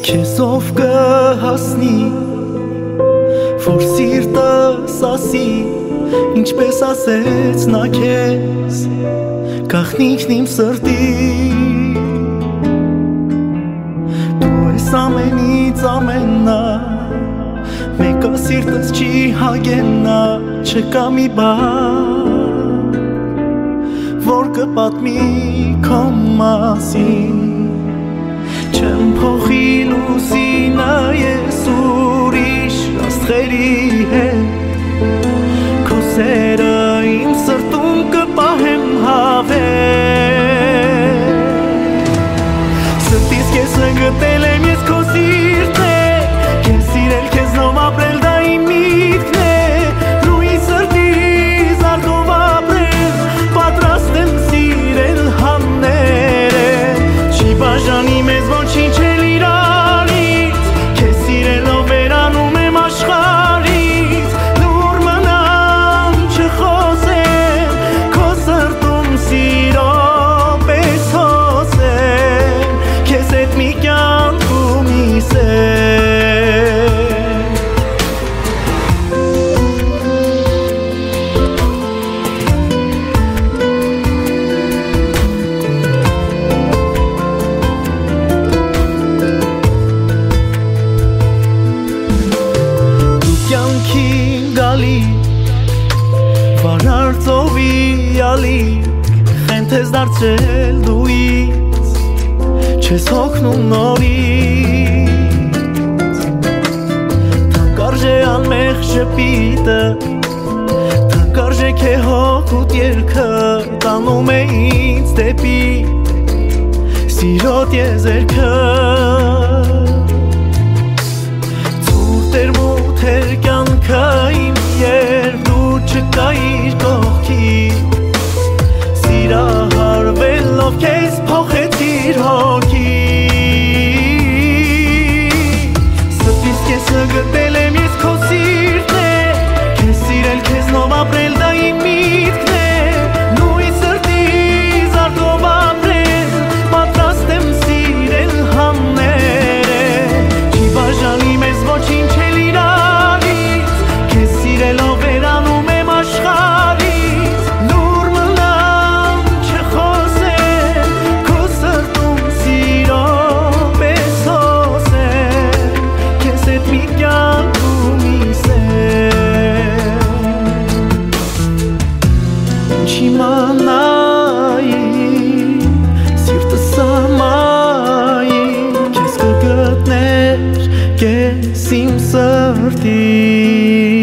Քեզով կհասնի, որ սիրտս ասի, ինչպես ասեց նա քեզ, գաղտնիքն իմ սրտի։ Դու ես ամենից ամեննա, մեկը սիրտս չի հագեննա, չկա մի բան, որ կպատմի քո մասին։ Չեմ փոխի լուսինը ես ուրիշ աստղերի հետ, քո սերը իմ սրտում կպահեմ հավերք։ Սրտիս կեսը գտել եմ ես քո սիրտն է, քեզ սիրել քեզնով ապրել դա իմ միտքն է, լույս սրտիս արգով ապրել, պատրաստ եմ սիրել հաններել, չի բաժանի մեզ ոչինչ էլ իրարից, քեզ սիրելով վերանում եմ աշխարհից, լուր մնամ չխոսեմ, քո սրտում սիրո պես հոսեմ, քեզ հետ մի կյանք ու մի սեր։ Կյանքին գալի, վարար ծովի ալիք, խենթես դարձրել դու ինձ, չես հոգնում նորից, թանկարժե անմեղ շպիտը, թանկարժե քե հոգուտ երգը, տանում է ինձ դեպի սիրո տիեզերքը։ Էր կյանքը իմ երբ դու չկայիր կողքիս, սիրահարվելով քեզ փոխեցիր հոգիս, սրտիս կեսը գտել եմ ես քո սիրտն է, քեզ սիրել քեզնով ապրել դա իմ միտքն է, նույն սրտիս արգով ապրել, պատրաստ եմ սիրել հաններել, չի բաժանի մեզ ոչինչ էլ սիրելով վերանում եմ աշխարհից, լուր մնամ չխոսեմ, քո սրտում սիրո պես հոսեմ, քեզ հետ մի կյանք ու մի սեր։ Ինչ իմանայի, սիրտս ամայի, քեզ կգտներ կես իմ սրտի։